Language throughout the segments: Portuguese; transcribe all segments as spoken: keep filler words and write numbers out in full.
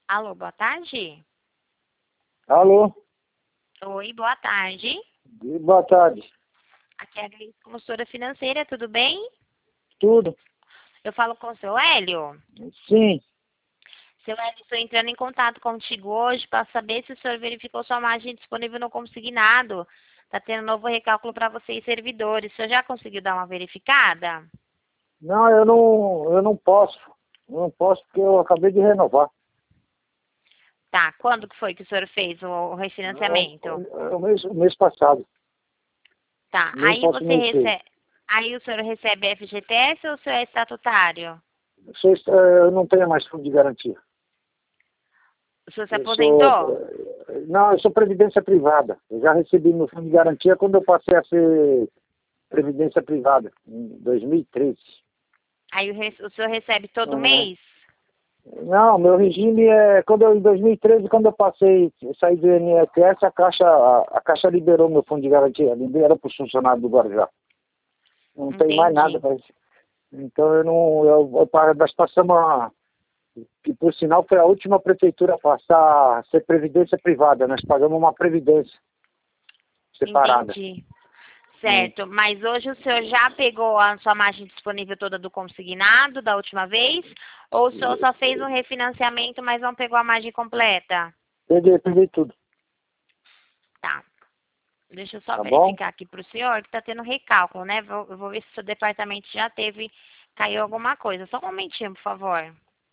Alô, boa tarde. Alô? Oi, boa tarde. Boa tarde. Aqui é a Gleice, consultora financeira, tudo bem? Tudo? Eu falo com o seu Hélio. Sim. Seu Hélio, estou entrando em contato contigo hoje para saber se o senhor verificou sua margem disponível no consignado. Está tendo novo recálculo para vocês, servidores. O senhor já conseguiu dar uma verificada? Não, eu não, eu não posso. Eu não posso porque eu acabei de renovar. Tá, quando que foi que o senhor fez o o refinanciamento? É, é o, mês, o mês passado. Tá, Nem aí posso você mexer. recebe... Aí o senhor recebe F G T S ou o senhor é estatutário? Eu, sou, é, eu não tenho mais fundo de garantia. O senhor se Eu sou. aposentou? é, Não, eu sou previdência privada. Eu já recebi meu fundo de garantia quando eu passei a ser previdência privada, em dois mil e treze. Aí o, re- o senhor recebe todo Uhum. mês? Não, meu regime é quando eu, em dois mil e treze, quando eu passei, eu saí do I N S S, a Caixa, a, a Caixa liberou meu fundo de garantia, liberou para os funcionários do Guarujá. Não tem mais nada Entendi. para isso. Então eu não, eu, eu, para- nós passamos a, que por sinal foi a última prefeitura a passar a ser previdência privada, nós pagamos uma previdência separada. Entendi. Hum. Certo. Mas hoje o senhor já pegou a sua margem disponível toda do consignado da última vez? Ou o senhor só fez um refinanciamento, mas não pegou a margem completa? Peguei, peguei tudo, Tá. Deixa eu só tá bom? verificar aqui para o senhor que está tendo recálculo, né? Vou, eu vou ver se o seu departamento já teve, caiu alguma coisa. Só um momentinho, por favor.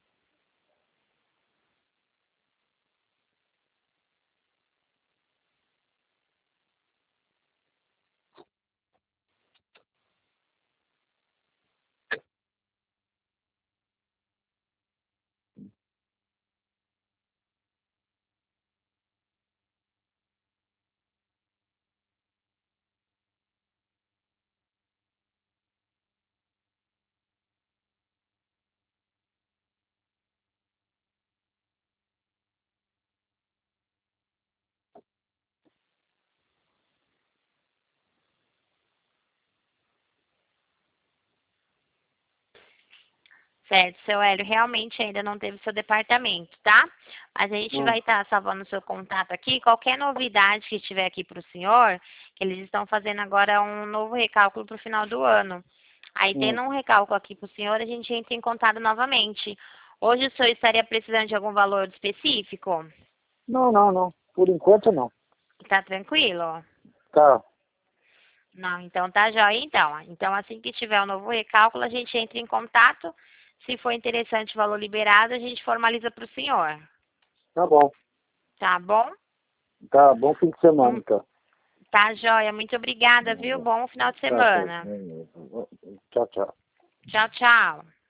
Certo, seu Hélio, realmente ainda não teve seu departamento, tá? Mas a gente Hum. vai estar salvando o seu contato aqui. Qualquer novidade que tiver aqui para o senhor, que eles estão fazendo agora um novo recálculo para o final do ano. Aí, Hum. tendo um recálculo aqui para o senhor, a gente entra em contato novamente. Hoje o senhor estaria precisando de algum valor específico? Não, não, não. Por enquanto não. Tá tranquilo? Tá, Não, então tá jóia, então. Então, assim que tiver o novo recálculo, a gente entra em contato. Se for interessante o valor liberado, a gente formaliza para o senhor. tá bom. Tá bom? Tá, bom fim de semana, Hum, então. Tá jóia. Muito obrigada, viu? Bom final de Tá, tá. semana. Tchau, tchau. Tchau, tchau.